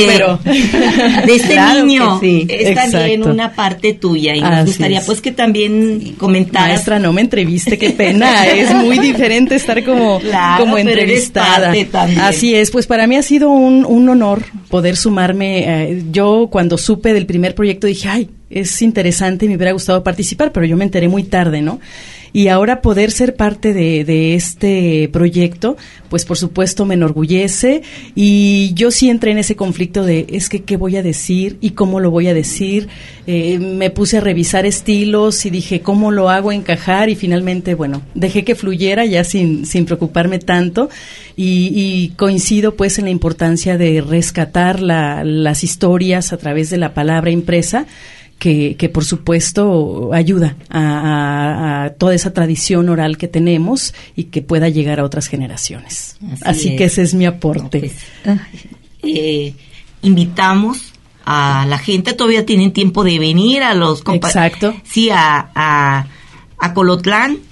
este claro niño. Sí, es también una parte tuya y nos gustaría pues que también comentaras. Maestra, no me entreviste, qué pena, es muy diferente estar como entrevistada. Así es, pues para mí ha sido un honor poder sumarme. Yo cuando supe del primer proyecto dije, ay, es interesante, me hubiera gustado participar, pero yo me enteré muy tarde, ¿no? Y ahora poder ser parte de este proyecto, pues por supuesto me enorgullece, y yo sí entré en ese conflicto de, es que ¿qué voy a decir y cómo lo voy a decir? Me puse a revisar estilos y dije, ¿cómo lo hago encajar? Y finalmente, bueno, dejé que fluyera ya sin preocuparme tanto, y coincido pues en la importancia de rescatar las historias a través de la palabra impresa, que por supuesto ayuda a toda esa tradición oral que tenemos y que pueda llegar a otras generaciones. Así que ese es mi aporte. No, pues, invitamos a la gente, todavía tienen tiempo de venir a los Exacto. Sí, a Colotlán.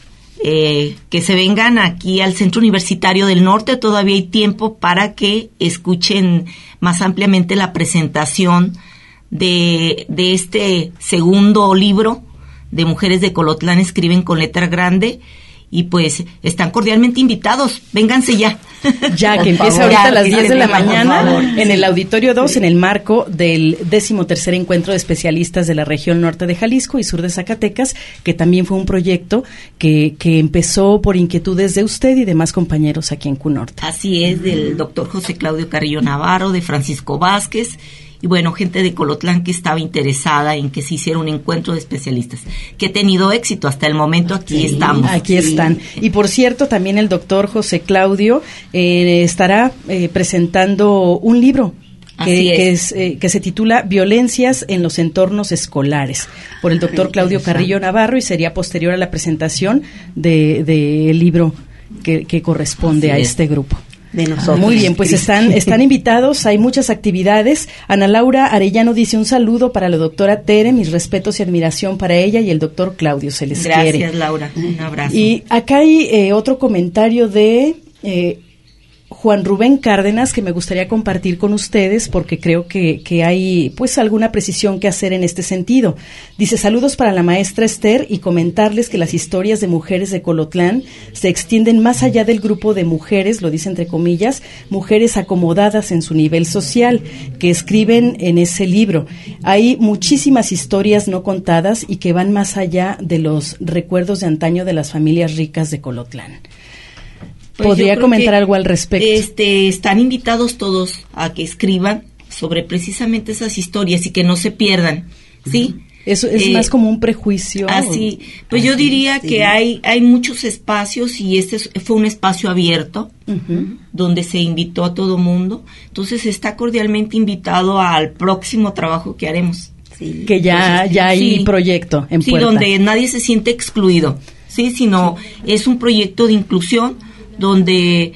que se vengan aquí al Centro Universitario del Norte. Todavía hay tiempo para que escuchen más ampliamente la presentación de este segundo libro de Mujeres de Colotlán escriben con letra grande. Y pues están cordialmente invitados, vénganse ya. Ya, que empieza ahorita a las 10 de la mañana en el Auditorio 2, en el marco del 13º Encuentro de Especialistas de la región norte de Jalisco y sur de Zacatecas, que también fue un proyecto que empezó por inquietudes de usted y demás compañeros aquí en CUNORTE. Así es, del doctor José Claudio Carrillo Navarro, de Francisco Vázquez, y bueno, gente de Colotlán que estaba interesada en que se hiciera un encuentro de especialistas, que ha tenido éxito hasta el momento. Aquí estamos. Aquí están. Y por cierto, también el doctor José Claudio estará presentando un libro que se titula Violencias en los entornos escolares, por el doctor Claudio Carrillo Navarro, y sería posterior a la presentación del libro que corresponde a este grupo. De nosotros. Muy bien, pues están invitados, hay muchas actividades. Ana Laura Arellano dice un saludo para la doctora Tere, mis respetos y admiración para ella y el doctor Claudio, se les quiere. Gracias, Laura, un abrazo. Y acá hay otro comentario de Juan Rubén Cárdenas que me gustaría compartir con ustedes porque creo que hay pues alguna precisión que hacer en este sentido. Dice, saludos para la maestra Esther y comentarles que las historias de mujeres de Colotlán se extienden más allá del grupo de mujeres, lo dice entre comillas, mujeres acomodadas en su nivel social, que escriben en ese libro. Hay muchísimas historias no contadas y que van más allá de los recuerdos de antaño de las familias ricas de Colotlán. Pues ¿podría comentar algo al respecto? Están invitados todos a que escriban sobre precisamente esas historias y que no se pierdan, ¿sí? Eso es más como un prejuicio. Así, pues yo diría que hay muchos espacios y este fue un espacio abierto donde se invitó a todo mundo. Entonces está cordialmente invitado al próximo trabajo que haremos. Sí. Que ya hay proyecto en puerta. Sí, donde nadie se siente excluido, sí, sino es un proyecto de inclusión donde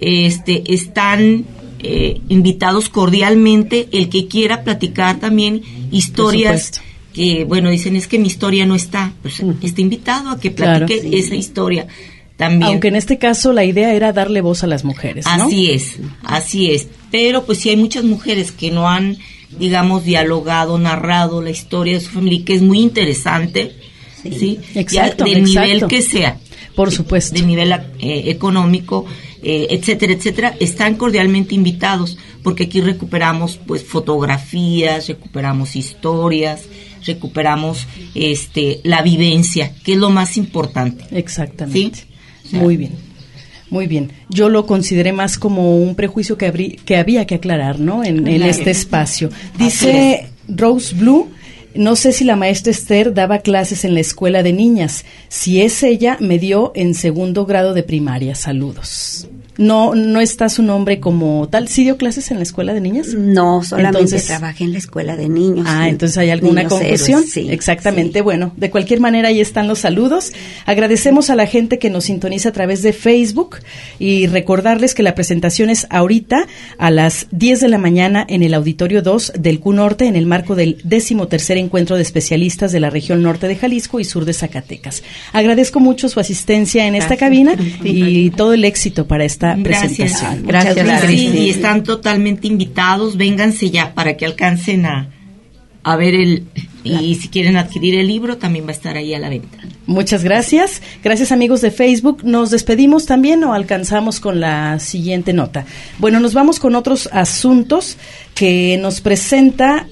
están invitados cordialmente el que quiera platicar también historias que, bueno, dicen es que mi historia no está, pues está invitado a que platique esa historia también. Aunque en este caso la idea era darle voz a las mujeres, ¿no? Así es, pero pues sí hay muchas mujeres que no han, digamos, dialogado, narrado la historia de su familia, que es muy interesante, ¿sí? Exacto, del nivel que sea. Por supuesto. De nivel económico, etcétera, etcétera, están cordialmente invitados, porque aquí recuperamos pues fotografías, recuperamos historias, recuperamos la vivencia, que es lo más importante. Exactamente. ¿Sí? Muy bien. Muy bien. Yo lo consideré más como un prejuicio que había que aclarar, ¿no? En este espacio. Dice Rose Blue, no sé si la maestra Esther daba clases en la escuela de niñas. Si es ella, me dio en 2º grado de primaria. Saludos. No está su nombre como tal. ¿Sí dio clases en la escuela de niñas? No, solamente trabajé en la escuela de niños. Entonces hay alguna confusión. Sí, exactamente. Sí. Bueno, de cualquier manera ahí están los saludos. Agradecemos a la gente que nos sintoniza a través de Facebook y recordarles que la presentación es ahorita a las 10 de la mañana en el Auditorio 2 del CUNORTE en el marco del 13º Encuentro de Especialistas de la región norte de Jalisco y sur de Zacatecas. Agradezco mucho su asistencia en esta cabina y todo el éxito para esta presentación. Gracias. Sí, y están totalmente invitados, vénganse ya para que alcancen a ver y si quieren adquirir el libro también va a estar ahí a la venta. Muchas gracias. Gracias, amigos de Facebook. ¿Nos despedimos también o alcanzamos con la siguiente nota? Bueno, nos vamos con otros asuntos que nos presenta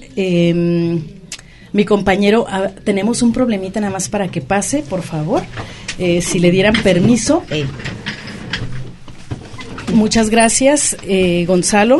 mi compañero. Tenemos un problemita nada más para que pase, por favor. Si le dieran permiso. Muchas gracias, Gonzalo.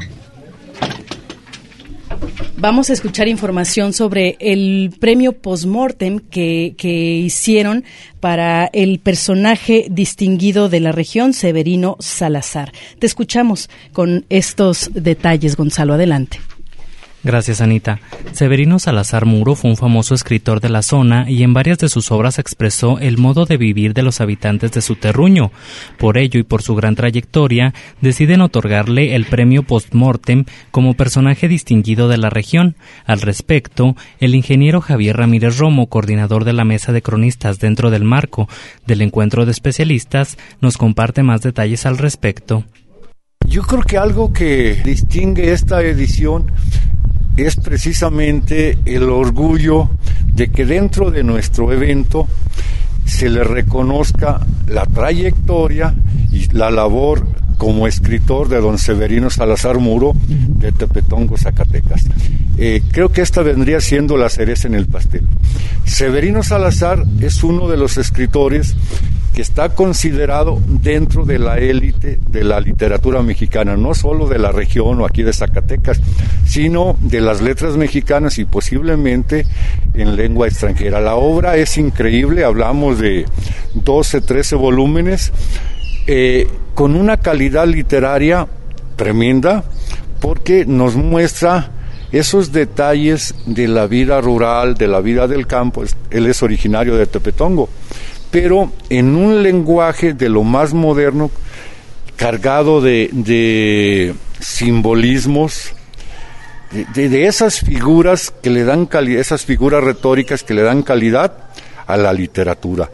Vamos a escuchar información sobre el premio postmortem que hicieron para el personaje distinguido de la región, Severino Salazar. Te escuchamos con estos detalles, Gonzalo, adelante. Gracias, Anita. Severino Salazar Muro fue un famoso escritor de la zona y en varias de sus obras expresó el modo de vivir de los habitantes de su terruño. Por ello y por su gran trayectoria, deciden otorgarle el premio Postmortem como personaje distinguido de la región. Al respecto, el ingeniero Javier Ramírez Romo, coordinador de la mesa de cronistas dentro del marco del encuentro de especialistas, nos comparte más detalles al respecto. Yo creo que algo que distingue esta edición es precisamente el orgullo de que dentro de nuestro evento se le reconozca la trayectoria y la labor como escritor de don Severino Salazar Muro de Tepetongo, Zacatecas. Creo que esta vendría siendo la cereza en el pastel. Severino Salazar es uno de los escritores que está considerado dentro de la élite de la literatura mexicana, no solo de la región o aquí de Zacatecas, sino de las letras mexicanas y posiblemente en lengua extranjera. La obra es increíble, hablamos de 12, 13 volúmenes, con una calidad literaria tremenda, porque nos muestra esos detalles de la vida rural, de la vida del campo. Él es originario de Tepetongo, pero en un lenguaje de lo más moderno, cargado de simbolismos, de esas figuras que le dan calidad, esas figuras retóricas que le dan calidad a la literatura.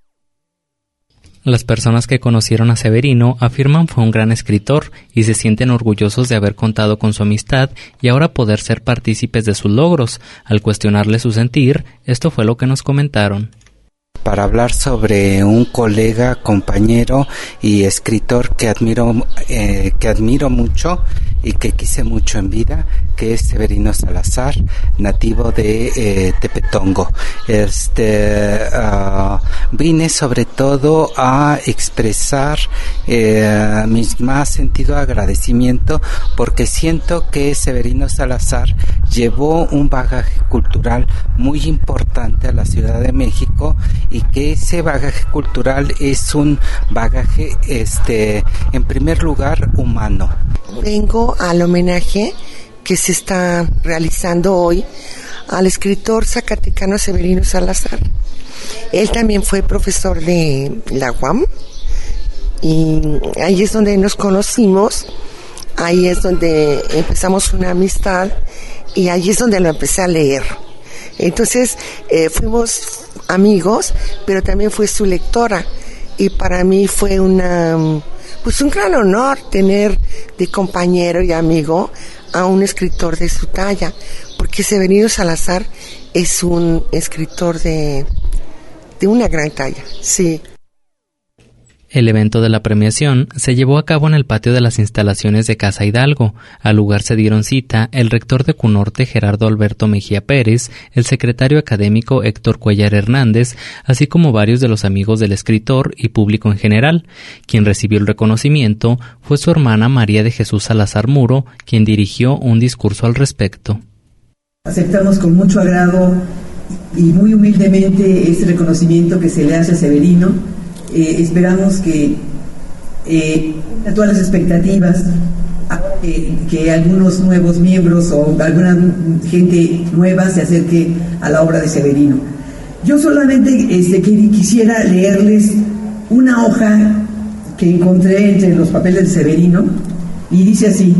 Las personas que conocieron a Severino afirman fue un gran escritor y se sienten orgullosos de haber contado con su amistad y ahora poder ser partícipes de sus logros. Al cuestionarle su sentir, esto fue lo que nos comentaron. Para hablar sobre un colega, compañero y escritor que admiro mucho y que quise mucho en vida, que es Severino Salazar, nativo de Tepetongo. Vine sobre todo a expresar mi más sentido agradecimiento, porque siento que Severino Salazar llevó un bagaje cultural muy importante a la Ciudad de México, y que ese bagaje cultural es un bagaje en primer lugar humano. Vengo al homenaje que se está realizando hoy al escritor zacatecano Severino Salazar. Él también fue profesor de la UAM y ahí es donde nos conocimos, ahí es donde empezamos una amistad y ahí es donde lo empecé a leer. Entonces fuimos amigos, pero también fue su lectora, y para mí fue un gran honor tener de compañero y amigo a un escritor de su talla, porque Severino Salazar es un escritor de una gran talla, sí. El evento de la premiación se llevó a cabo en el patio de las instalaciones de Casa Hidalgo. Al lugar se dieron cita el rector de CUNORTE, Gerardo Alberto Mejía Pérez, el secretario académico Héctor Cuellar Hernández, así como varios de los amigos del escritor y público en general. Quien recibió el reconocimiento fue su hermana María de Jesús Salazar Muro, quien dirigió un discurso al respecto. Aceptamos con mucho agrado y muy humildemente este reconocimiento que se le hace a Severino. Esperamos que a todas las expectativas que algunos nuevos miembros o alguna gente nueva se acerque a la obra de Severino. Yo solamente quisiera leerles una hoja que encontré entre los papeles de Severino, y dice así: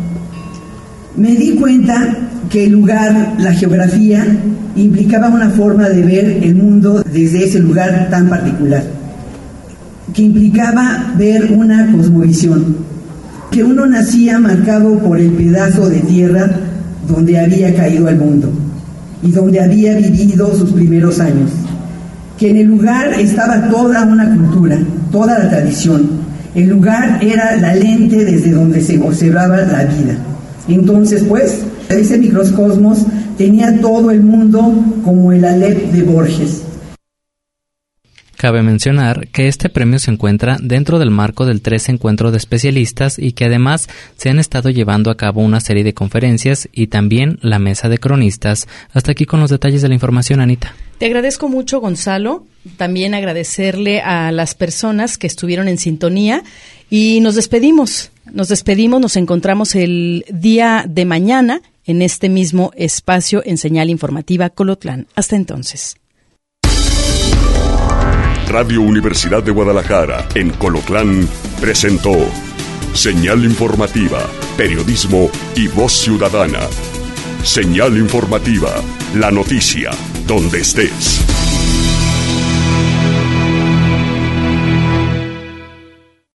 me di cuenta que el lugar, la geografía, implicaba una forma de ver el mundo desde ese lugar tan particular, que implicaba ver una cosmovisión, que uno nacía marcado por el pedazo de tierra donde había caído al mundo y donde había vivido sus primeros años, que en el lugar estaba toda una cultura, toda la tradición. El lugar era la lente desde donde se observaba la vida. Entonces, pues, ese microcosmos tenía todo el mundo como el Alep de Borges. Cabe mencionar que este premio se encuentra dentro del marco del 13 encuentro de especialistas y que además se han estado llevando a cabo una serie de conferencias y también la mesa de cronistas. Hasta aquí con los detalles de la información, Anita. Te agradezco mucho, Gonzalo. También agradecerle a las personas que estuvieron en sintonía y nos despedimos. Nos encontramos el día de mañana en este mismo espacio en Señal Informativa Colotlán. Hasta entonces. Radio Universidad de Guadalajara en Colotlán presentó Señal Informativa, Periodismo y Voz Ciudadana. Señal Informativa, la noticia donde estés.